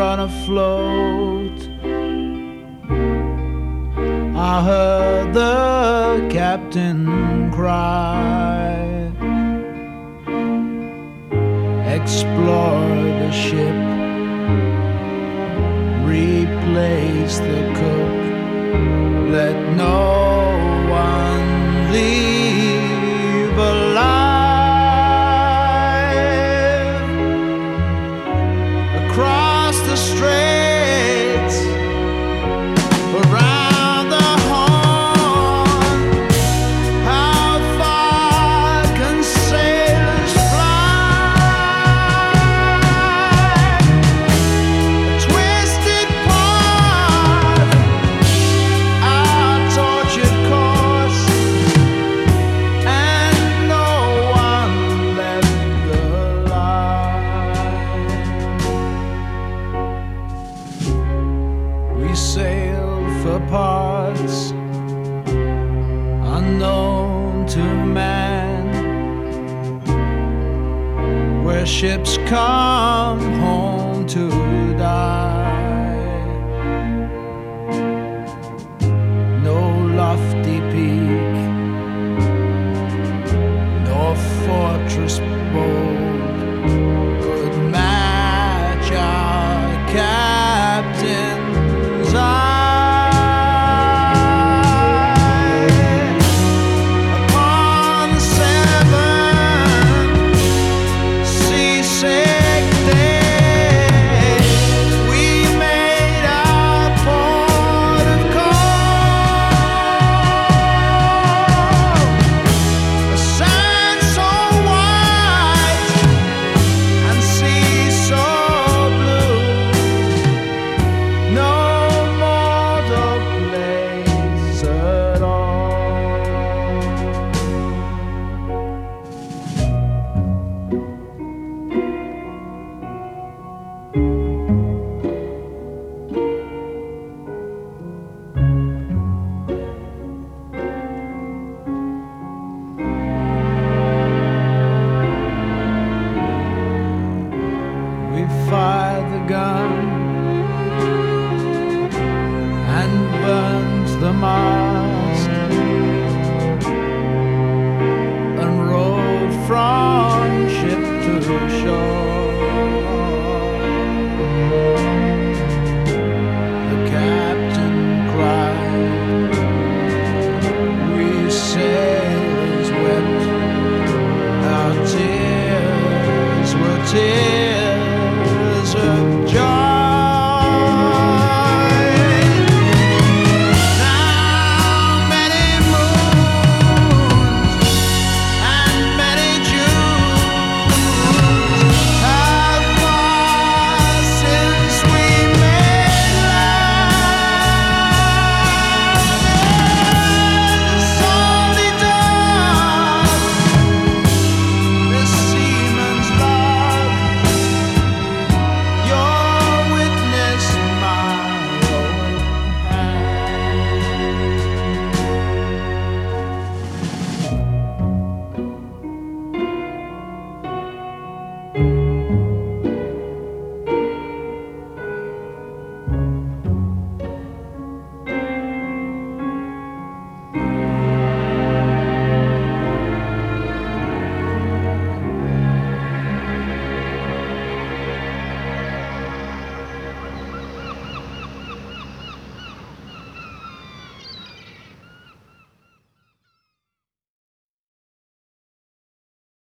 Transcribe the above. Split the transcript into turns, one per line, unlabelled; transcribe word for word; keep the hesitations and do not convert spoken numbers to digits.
run afloat. I heard the captain cry, explore the ship, replace the cook, let no one leave alive. Across the straits, around the horn, how far can sailors fly? A twisted part, our tortured course, and no one left alive. We sail for parts unknown to man, where ships come home to die. No lofty peak, nor fortress bold could match our captain's eye. Upon the seven seasick days, we made our port of call. A sand so white and sea so blue, no mortal place at all. We fired the gun and burned the mast, and rowed from ship to shore.